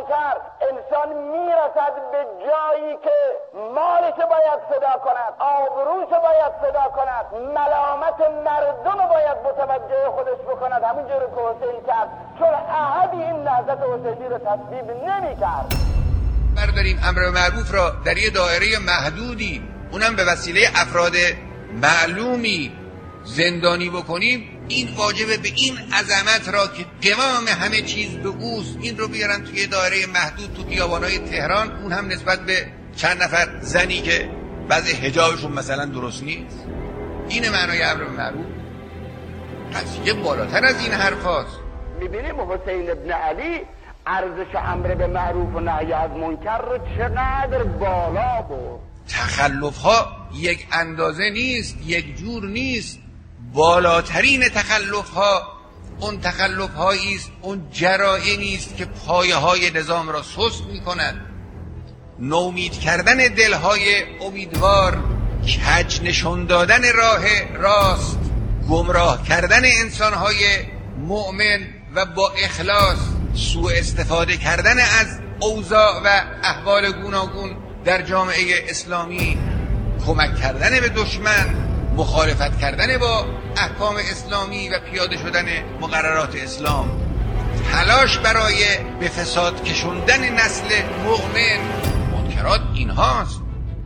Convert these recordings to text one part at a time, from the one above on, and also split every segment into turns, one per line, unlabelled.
کرد، انسان میرسد به جایی که مالش باید فدا کند، آبروش باید فدا کند، ملامت مردم باید متوجه خودش بکند، همونجور که حسین کرد، چون احدی این نهضت حسینی رو تصویب نمی کرد.
برداریم امر معروف را در یه دایره محدودی، اونم به وسیله افراد معلومی زندانی بکنیم، این واجبه به این عظمت را که قوام همه چیز به اوست، این رو بیارن توی دایره محدود تو خیابان‌های تهران، اون هم نسبت به چند نفر زنی که وضع حجابشون مثلا درست نیست. این معنای امر معروف. قضیه بالاتر از این حرفاست.
میبینیم حسین ابن علی ارزش امر به معروف و نهی از منکر رو چقدر بالا برد.
تخلف‌ها یک اندازه نیست، یک جور نیست. بالاترین تخلف‌ها اون تخلف‌هایی است، اون جرائمی است که پایه‌های نظام را سست می‌کند. نومید کردن دل‌های امیدوار، کج نشون دادن راه راست، گمراه کردن انسان‌های مؤمن و با اخلاص، سوء استفاده کردن از اوضاع و احوال گوناگون در جامعه اسلامی، کمک کردن به دشمن، مخالفت کردن با احکام اسلامی و پیاده شدن مقررات اسلام، تلاش برای به فساد کشوندن نسل مؤمن. منکرات اینهاست،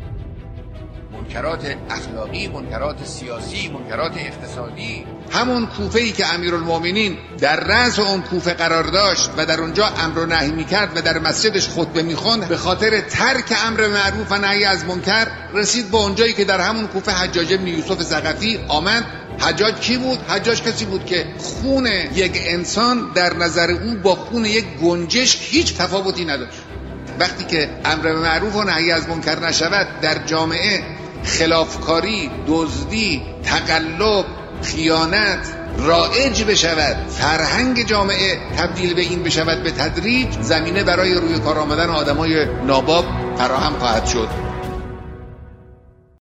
منکرات اخلاقی، منکرات سیاسی، منکرات اقتصادی.
همون کوفه‌ای که امیرالمومنین در رأس اون کوفه قرار داشت و در اونجا امر و نهی میکرد و در مسجدش خطبه میخوند، به خاطر ترک امر معروف و نهی از منکر رسید به اونجایی که در همون کوفه حجاج بن یوسف ثقفی آمد. حجاج کی بود؟ حجاج کسی بود که خون یک انسان در نظر او با خون یک گنجشک هیچ تفاوتی نداشت. وقتی که امر معروف و نهی از منکر نشود در جامعه، خلافکاری، دزدی، تقلب، خیانت رایج بشود، فرهنگ جامعه تبدیل به این بشود، به تدریج زمینه برای روی کار آمدن آدمای ناباب فراهم خواهد شد.